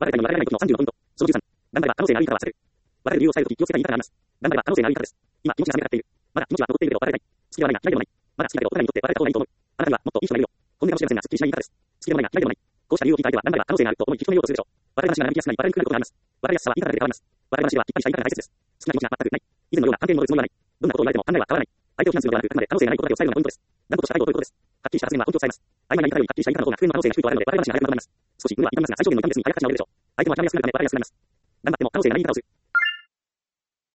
我々の我々の時の35ポイント。その13。頑張れば可能性がある言い方はされる。我々の理由を抑えるとき気をつけたい言い方があります。頑張れば可能性がある言い方です。今、気持ちが冷めかかっている。まだ気持ちは残っているけど別れたい。好きではないが嫌いでもない。まだ好きだけど大人にとって別れた方がいいと思う。あなたにはもっといい人がいるよ。本音かもしれませんが、すっきりしない言い方です。好きでもないが嫌いでもない。こうした理由を聞いた相手は頑張れば可能性があると思い引き止めようとするでしょう。別れ話が長引きやすくなり別れにくくなることがあります。別れやすさは言い方で変わります。別れ話ではきっぱりした言い方が大切です。好きな気持ちが全くない。以前のような関係に戻るつもりはない。どんなことを言われても考えは変わらない。相手を非難するのではなく、あくまで可能性がないことだけを伝えるのがポイントです。断固とした態度を取ることです。はっきりした発言は根拠を伝えます。曖昧な言い方よりはっきりした言い方の方が不運の可能性が低いとあるので、別れ話が早くまとまります。少し無理は痛みますが、最小限の痛みですに早く立ち直れるでしょう。相手も諦めやすくなるため別れやすくなります。頑張っても可能性がない言い方をする。